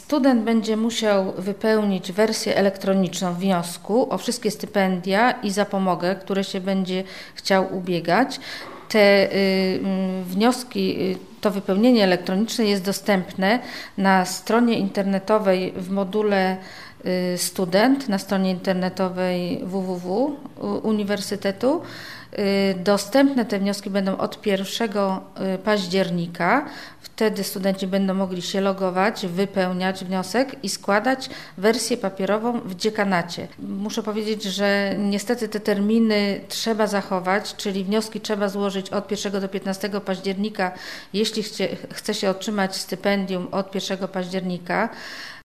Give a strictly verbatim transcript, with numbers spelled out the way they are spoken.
Student będzie musiał wypełnić wersję elektroniczną wniosku o wszystkie stypendia i zapomogę, które się będzie chciał ubiegać. Te y, wnioski, y, to wypełnienie elektroniczne jest dostępne na stronie internetowej w module y, student, na stronie internetowej w w w Uniwersytetu. Y, dostępne te wnioski będą od pierwszego października. Wtedy studenci będą mogli się logować, wypełniać wniosek i składać wersję papierową w dziekanacie. Muszę powiedzieć, że niestety te terminy trzeba zachować, czyli wnioski trzeba złożyć od pierwszego do piętnastego października, jeśli chce, chce się otrzymać stypendium od pierwszego października.